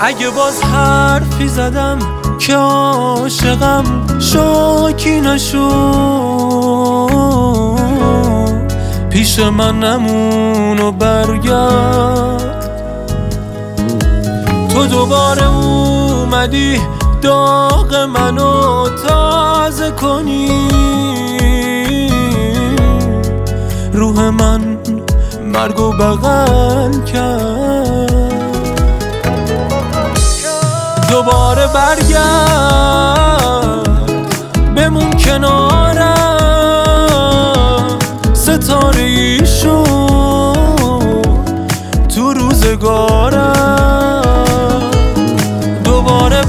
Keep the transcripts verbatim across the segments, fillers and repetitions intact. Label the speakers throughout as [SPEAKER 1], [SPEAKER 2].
[SPEAKER 1] اگه باز حرفی زدم که عاشقم شاکی نشو، پیش من نمون و برگرد. تو دوباره اومدی داغ منو تازه کنی، روح من مرگو بغل کرد. دوباره برگرد بمون کنارم، ستاره ای شو تو روزگارم. دوباره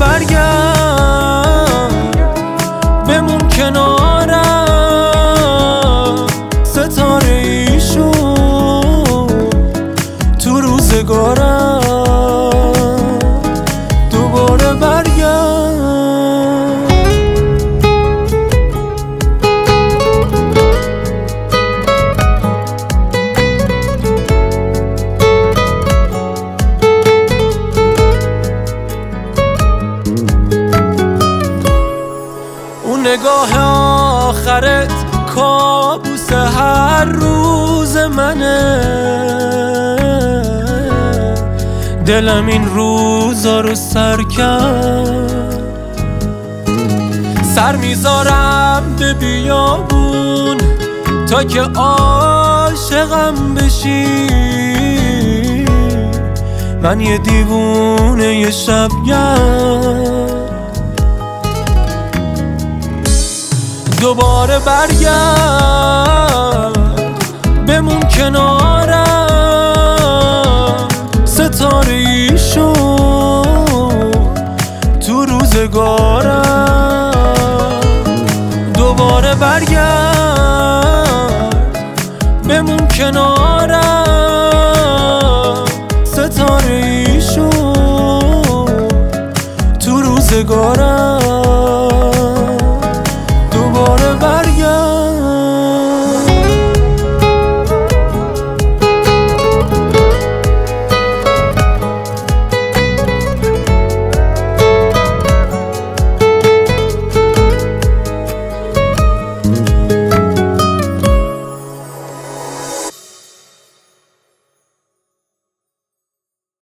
[SPEAKER 1] برگرد بمون کنارم، ستاره ای شو تو روزگارم. دوباره برگرد. اون نگاه آخرت کابوس هر روز منه، دلم این روزا رو سر کرد. سر میذارم به بیابون تا که عاشقم بشی، من یه دیوونه یه شبگرد. دوباره برگرد بمون کنارم، ستاره ای شو تو روزگارم. دوباره برگرد بمون کنارم، ستاره ای شو تو روزگارم.